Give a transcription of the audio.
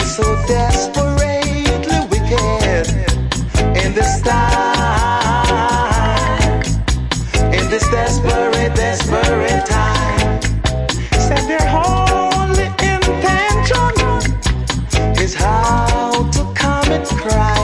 so desperately wicked in this time, in this desperate, desperate time. Said their only intention is how to commit crime.